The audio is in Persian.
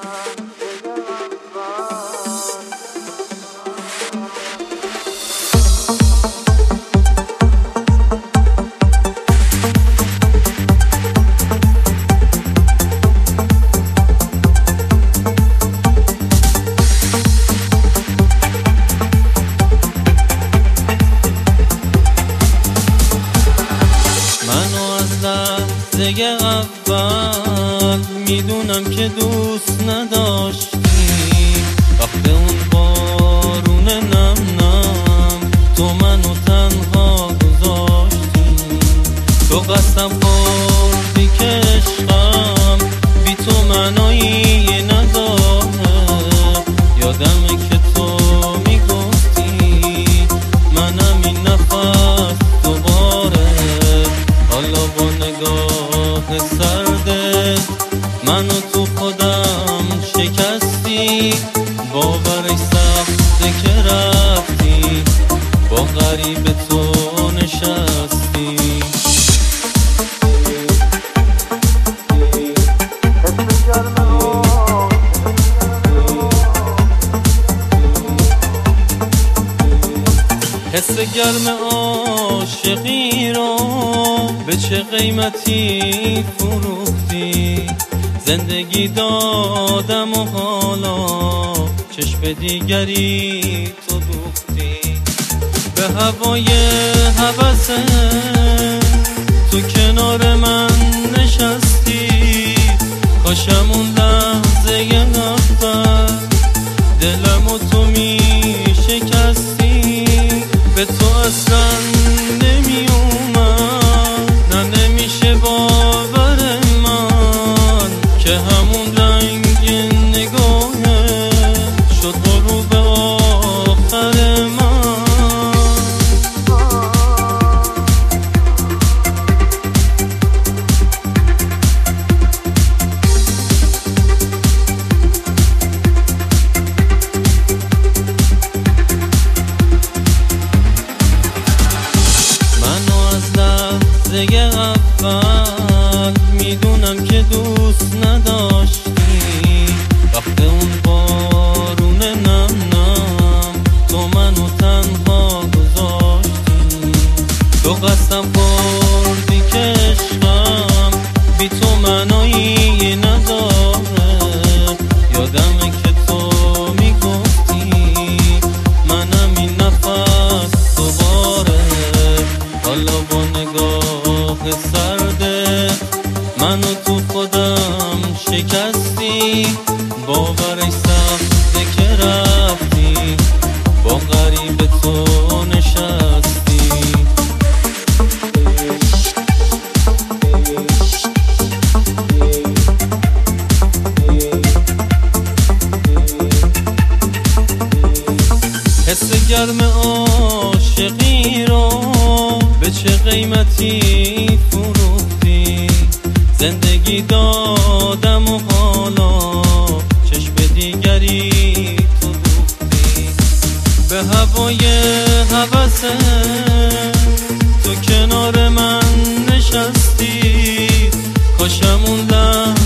لحظه اول میدونم که دوست نداشتی، وقت اون بارون نم نم تو منو تنها گذاشتی. تو قسم خوردی که عشقم بی تو معنایی نداره. یادمه که تو میگفتی منم این نفس دوباره. حالا با نگاه سردت منو تو خودم شکستی. باورش سخته که رفتی با غریب تو نشستی. حس گرم عاشقی رو به چه قیمتی فروختی. زندگی دادم و حالا چشم دیگری تو دوختی. به هوای هوس تو کنار من نشستی. کاشم اون لحظه اول دلمو تو می شکستی. به تو اصلا نمی اومد، نه نمیشه باور من که همون رنگ نگاهه شد غروب آخر من. لحظه اول میدونم که دوست نداشتی. وقت اون بارون نم نم تو منو تنها گذاشتی. تو قسم خوردی که عشقم بی تو معنایی نداره. یادمه که تو میگفتی منم این نفس دوباره. حالا با نگاه سرده منو تو خودم شکستی. باورش سخته که رفتی با غریب تو نشستی. حس گرم عاشقی رو به چه قیمتی فروختی. زندگی دادم و حالا چشم دیگری تو دوختی. به هوای هوس تو کنار من نشستی. کاشم اون